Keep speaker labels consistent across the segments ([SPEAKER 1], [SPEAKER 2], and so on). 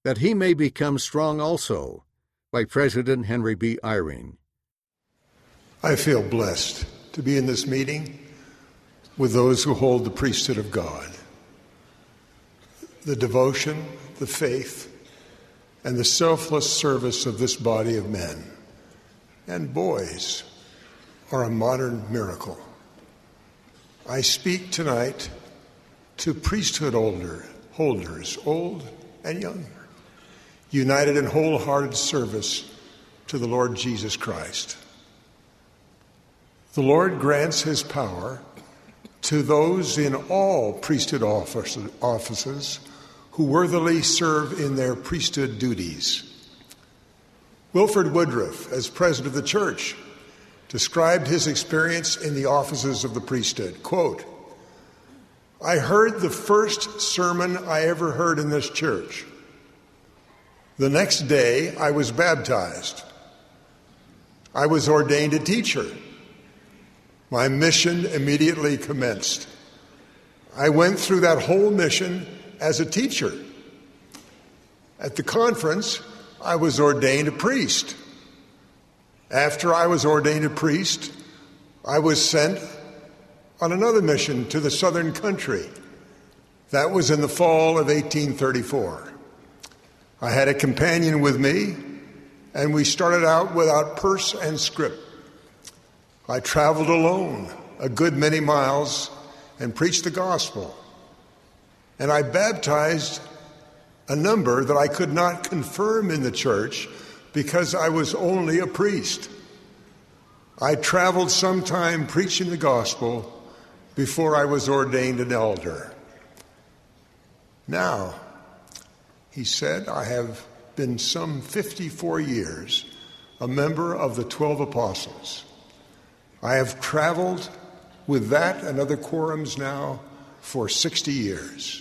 [SPEAKER 1] that he may become strong also, by President Henry B. Eyring.
[SPEAKER 2] I feel blessed to be in this meeting with those who hold the priesthood of God. The devotion, the faith, and the selfless service of this body of men and boys are a modern miracle. I speak tonight to priesthood holders, old and young, united in wholehearted service to the Lord Jesus Christ. The Lord grants his power to those in all priesthood offices who worthily serve in their priesthood duties. Wilford Woodruff, as president of the church, described his experience in the offices of the priesthood. Quote, "I heard the first sermon I ever heard in this church. The next day, I was baptized. I was ordained a teacher. My mission immediately commenced. I went through that whole mission as a teacher. At the conference, I was ordained a priest. After I was ordained a priest, I was sent on another mission to the southern country. That was in the fall of 1834. I had a companion with me, and we started out without purse and scrip. I traveled alone a good many miles and preached the gospel. And I baptized a number that I could not confirm in the church because I was only a priest. I traveled some time preaching the gospel before I was ordained an elder. Now," he said, "I have been some 54 years a member of the 12 apostles. I have traveled with that and other quorums now for 60 years.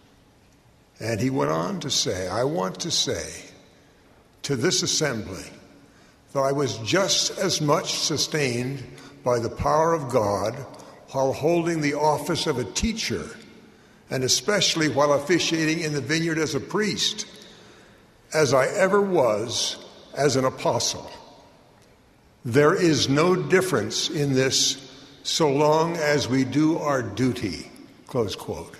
[SPEAKER 2] And he went on to say, "I want to say to this assembly that I was just as much sustained by the power of God while holding the office of a teacher, and especially while officiating in the vineyard as a priest, as I ever was as an apostle. There is no difference in this so long as we do our duty," close quote.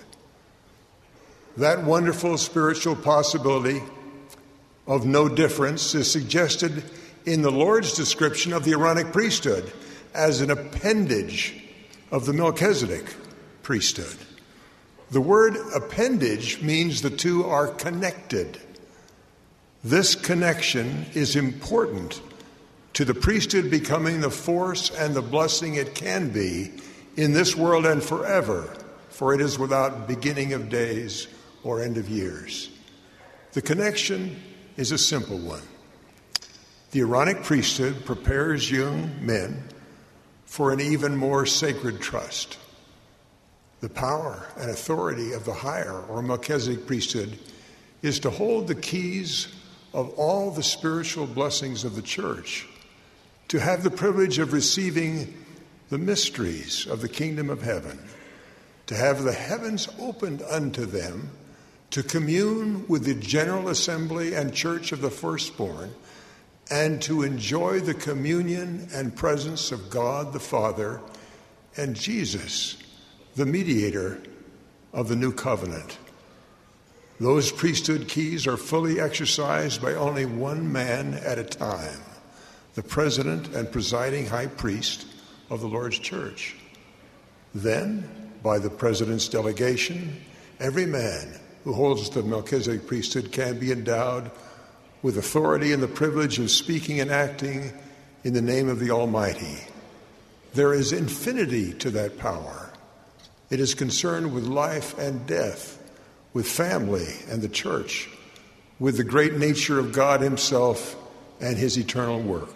[SPEAKER 2] That wonderful spiritual possibility of no difference is suggested in the Lord's description of the Aaronic priesthood as an appendage of the Melchizedek priesthood. The word appendage means the two are connected. This connection is important to the priesthood becoming the force and the blessing it can be in this world and forever, for it is without beginning of days or end of years. The connection is a simple one. The Aaronic priesthood prepares young men for an even more sacred trust. The power and authority of the higher or Melchizedek priesthood is to hold the keys of all the spiritual blessings of the church, to have the privilege of receiving the mysteries of the kingdom of heaven, to have the heavens opened unto them, to commune with the general assembly and church of the firstborn, and to enjoy the communion and presence of God the Father and Jesus, the mediator of the new covenant. Those priesthood keys are fully exercised by only one man at a time, the president and presiding high priest of the Lord's church. Then, by the president's delegation, every man who holds the Melchizedek priesthood can be endowed with authority and the privilege of speaking and acting in the name of the Almighty. There is infinity to that power. It is concerned with life and death, with family and the church, with the great nature of God himself and his eternal work.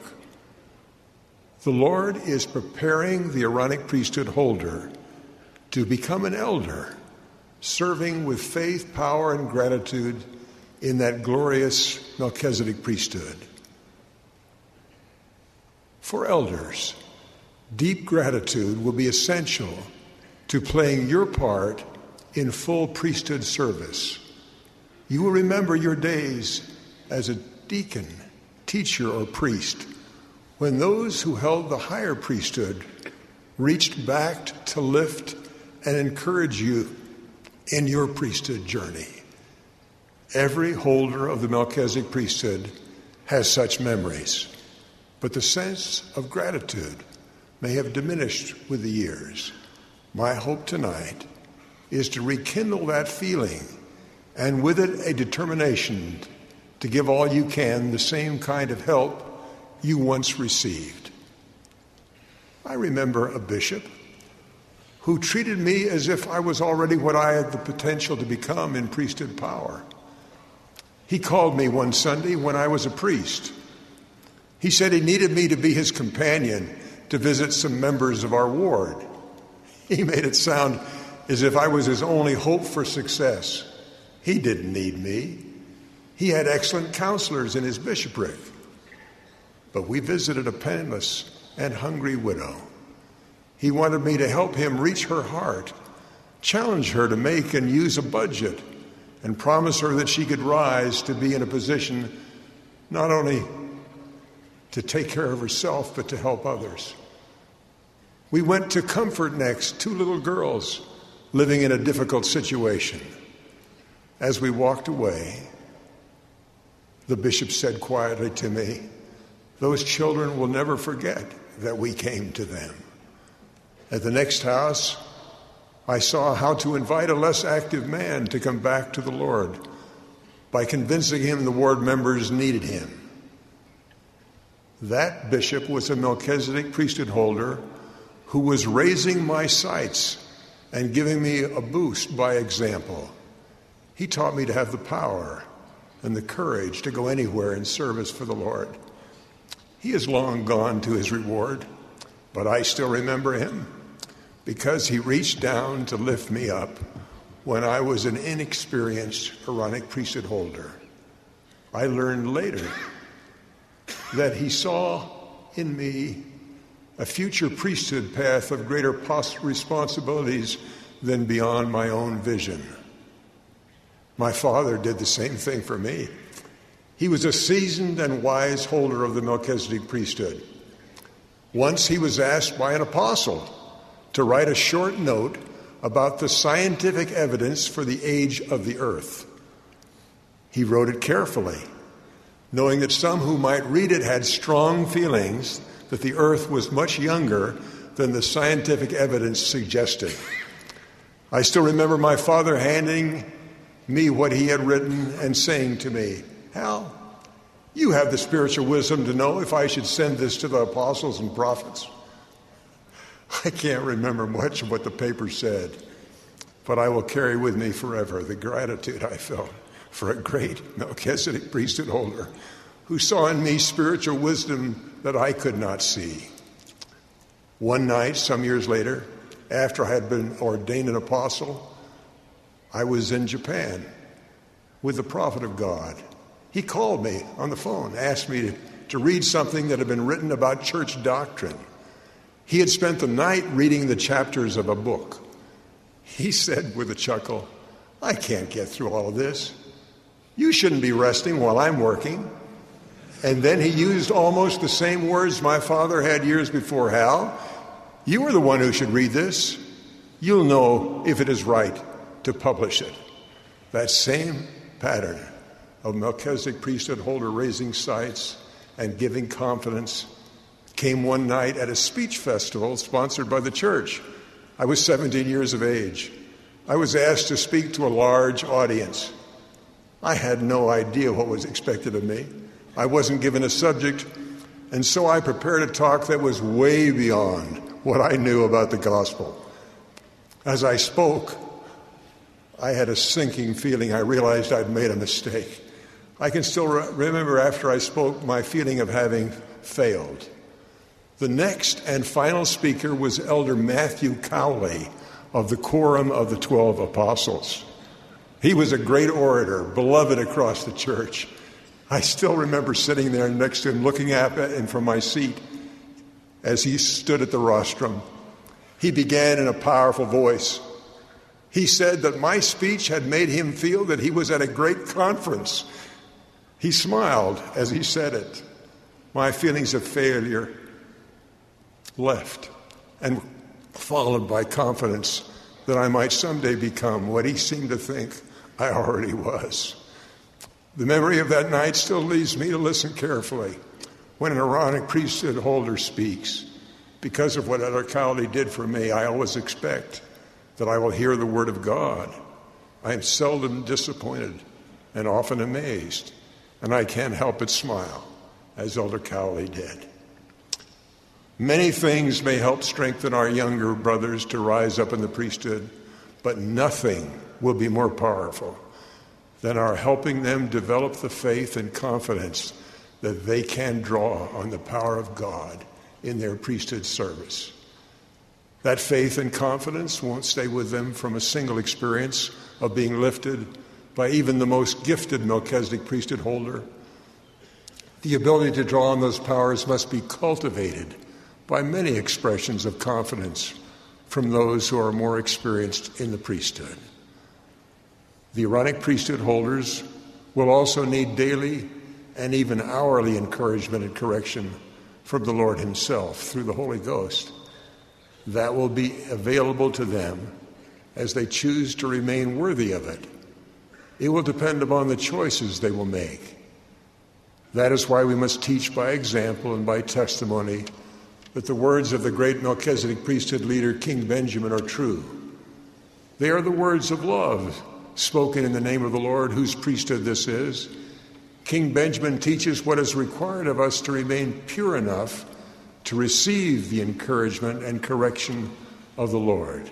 [SPEAKER 2] The Lord is preparing the Aaronic priesthood holder to become an elder, serving with faith, power, and gratitude in that glorious Melchizedek priesthood. For elders, deep gratitude will be essential to playing your part in full priesthood service. You will remember your days as a deacon, teacher, or priest, when those who held the higher priesthood reached back to lift and encourage you in your priesthood journey. Every holder of the Melchizedek priesthood has such memories, but the sense of gratitude may have diminished with the years. My hope tonight is to rekindle that feeling, and with it a determination to give all you can the same kind of help you once received. I remember a bishop who treated me as if I was already what I had the potential to become in priesthood power. He called me one Sunday when I was a priest. He said he needed me to be his companion to visit some members of our ward. He made it sound as if I was his only hope for success. He didn't need me. He had excellent counselors in his bishopric. But we visited a penniless and hungry widow. He wanted me to help him reach her heart, challenge her to make and use a budget, and promise her that she could rise to be in a position not only to take care of herself, but to help others. We went to comfort next 2 little girls living in a difficult situation. As we walked away, the bishop said quietly to me, "Those children will never forget that we came to them." At the next house, I saw how to invite a less active man to come back to the Lord by convincing him the ward members needed him. That bishop was a Melchizedek priesthood holder who was raising my sights and giving me a boost by example. He taught me to have the power and the courage to go anywhere in service for the Lord. He is long gone to his reward, but I still remember him because he reached down to lift me up when I was an inexperienced Aaronic priesthood holder. I learned later that he saw in me a future priesthood path of greater responsibilities than beyond my own vision. My father did the same thing for me. He was a seasoned and wise holder of the Melchizedek priesthood. Once he was asked by an apostle to write a short note about the scientific evidence for the age of the earth. He wrote it carefully, knowing that some who might read it had strong feelings that the earth was much younger than the scientific evidence suggested. I still remember my father handing me what he had written and saying to me, "Hal, you have the spiritual wisdom to know if I should send this to the apostles and prophets." I can't remember much of what the paper said, but I will carry with me forever the gratitude I felt for a great Melchizedek priesthood holder who saw in me spiritual wisdom that I could not see. One night, some years later, after I had been ordained an apostle, I was in Japan with the prophet of God. He called me on the phone, asked me to read something that had been written about church doctrine. He had spent the night reading the chapters of a book. He said with a chuckle, "I can't get through all of this. You shouldn't be resting while I'm working." And then he used almost the same words my father had years before. "Hal, you are the one who should read this. You'll know if it is right to publish it." That same pattern of Melchizedek priesthood holder raising sights and giving confidence came one night at a speech festival sponsored by the church. I was 17 years of age. I was asked to speak to a large audience. I had no idea what was expected of me. I wasn't given a subject, and so I prepared a talk that was way beyond what I knew about the gospel. As I spoke, I had a sinking feeling. I realized I'd made a mistake. I can still remember after I spoke my feeling of having failed. The next and final speaker was Elder Matthew Cowley of the Quorum of the 12 Apostles. He was a great orator, beloved across the church. I still remember sitting there next to him, looking at him from my seat as he stood at the rostrum. He began in a powerful voice. He said that my speech had made him feel that he was at a great conference. He smiled as he said it. My feelings of failure left, and followed by confidence that I might someday become what he seemed to think I already was. The memory of that night still leads me to listen carefully when an Aaronic priesthood holder speaks. Because of what Elder Cowley did for me, I always expect that I will hear the word of God. I am seldom disappointed and often amazed, and I can't help but smile, as Elder Cowley did. Many things may help strengthen our younger brothers to rise up in the priesthood, but nothing will be more powerful than our helping them develop the faith and confidence that they can draw on the power of God in their priesthood service. That faith and confidence won't stay with them from a single experience of being lifted by even the most gifted Melchizedek priesthood holder. The ability to draw on those powers must be cultivated by many expressions of confidence from those who are more experienced in the priesthood. The Aaronic priesthood holders will also need daily and even hourly encouragement and correction from the Lord himself through the Holy Ghost. That will be available to them as they choose to remain worthy of it. It will depend upon the choices they will make. That is why we must teach by example and by testimony that the words of the great Melchizedek priesthood leader, King Benjamin, are true. They are the words of love spoken in the name of the Lord, whose priesthood this is. King Benjamin teaches what is required of us to remain pure enough to receive the encouragement and correction of the Lord.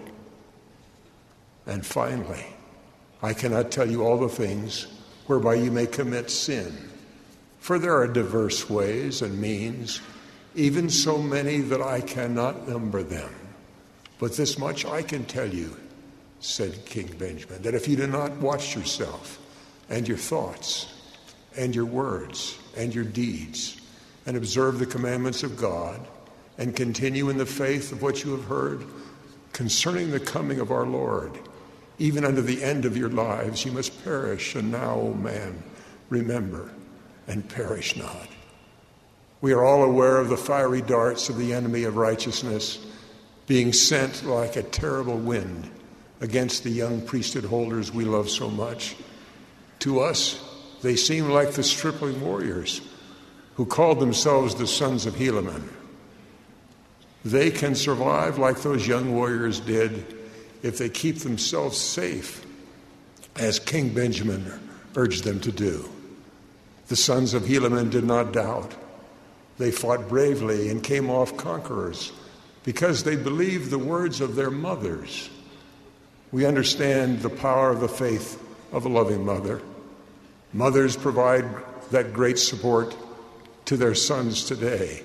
[SPEAKER 2] And finally, I cannot tell you all the things whereby you may commit sin, for there are diverse ways and means, even so many that I cannot number them. But this much I can tell you, said King Benjamin, that if you do not watch yourself and your thoughts and your words and your deeds and observe the commandments of God and continue in the faith of what you have heard concerning the coming of our Lord, even unto the end of your lives, you must perish. And now, O man, remember and perish not. We are all aware of the fiery darts of the enemy of righteousness being sent like a terrible wind against the young priesthood holders we love so much. To us, they seem like the stripling warriors who called themselves the sons of Helaman. They can survive like those young warriors did if they keep themselves safe, as King Benjamin urged them to do. The sons of Helaman did not doubt. They fought bravely and came off conquerors because they believed the words of their mothers. We understand the power of the faith of a loving mother. Mothers provide that great support to their sons today.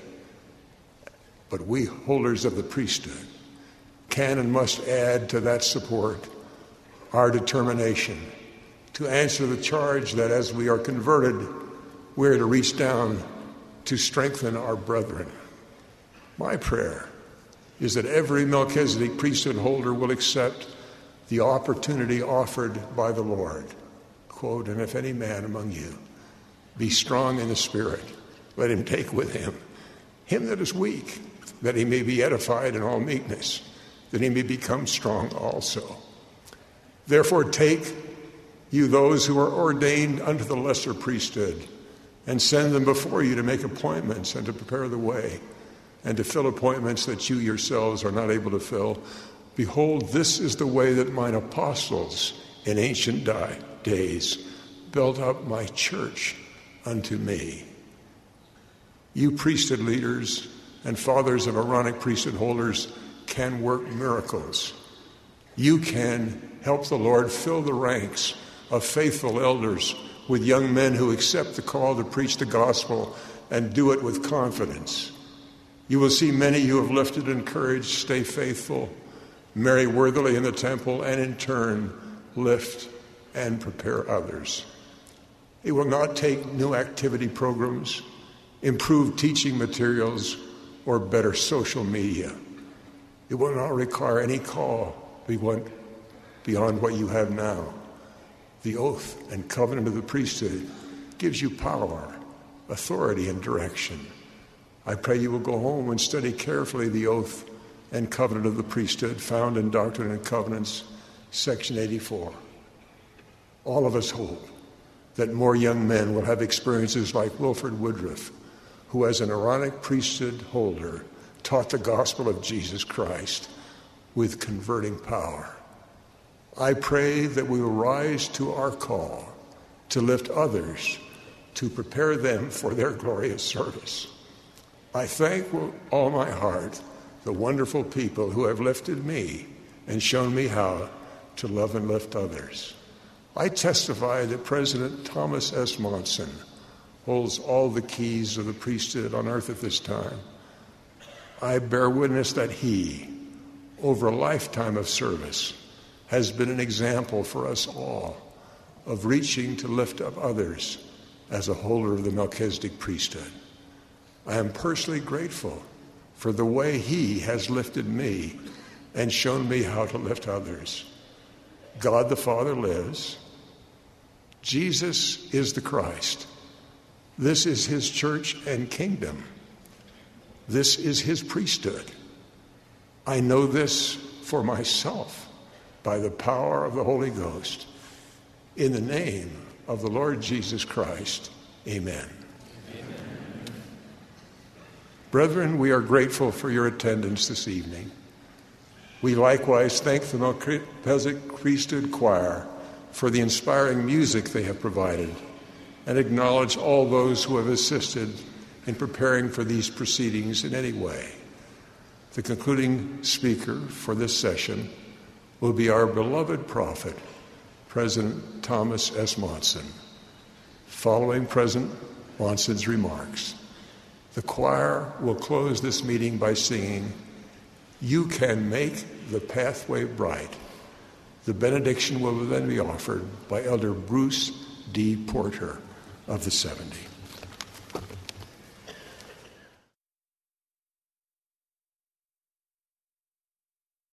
[SPEAKER 2] But we, holders of the priesthood, can and must add to that support our determination to answer the charge that as we are converted, we are to reach down to strengthen our brethren. My prayer is that every Melchizedek priesthood holder will accept the opportunity offered by the Lord. Quote, and if any man among you be strong in the Spirit, let him take with him that is weak, that he may be edified in all meekness, that he may become strong also. Therefore take you those who are ordained unto the lesser priesthood, and send them before you to make appointments and to prepare the way, and to fill appointments that you yourselves are not able to fill. Behold, this is the way that mine apostles in ancient days built up my church unto me. You priesthood leaders and fathers of Aaronic priesthood holders can work miracles. You can help the Lord fill the ranks of faithful elders with young men who accept the call to preach the gospel and do it with confidence. You will see many you have lifted and encouraged stay faithful, marry worthily in the temple, and in turn lift and prepare others. It will not take new activity programs, improved teaching materials, or better social media. It will not require any call beyond what you have now. The oath and covenant of the priesthood gives you power, authority, and direction. I pray you will go home and study carefully the oath and covenant of the priesthood found in Doctrine and Covenants, section 84. All of us hope that more young men will have experiences like Wilford Woodruff, who as an Aaronic priesthood holder taught the gospel of Jesus Christ with converting power. I pray that we will rise to our call to lift others, to prepare them for their glorious service. I thank with all my heart the wonderful people who have lifted me and shown me how to love and lift others. I testify that President Thomas S. Monson holds all the keys of the priesthood on earth at this time. I bear witness that he, over a lifetime of service, has been an example for us all of reaching to lift up others as a holder of the Melchizedek priesthood. I am personally grateful for the way he has lifted me and shown me how to lift others. God the Father lives. Jesus is the Christ. This is his church and kingdom. This is his priesthood. I know this for myself by the power of the Holy Ghost. In the name of the Lord Jesus Christ, amen. Brethren, we are grateful for your attendance this evening. We likewise thank the Melchizedek Priesthood Choir for the inspiring music they have provided and acknowledge all those who have assisted in preparing for these proceedings in any way. The concluding speaker for this session will be our beloved prophet, President Thomas S. Monson. Following President Monson's remarks, the choir will close this meeting by singing, "You Can Make the Pathway Bright." The benediction will then be offered by Elder Bruce D. Porter of the 70.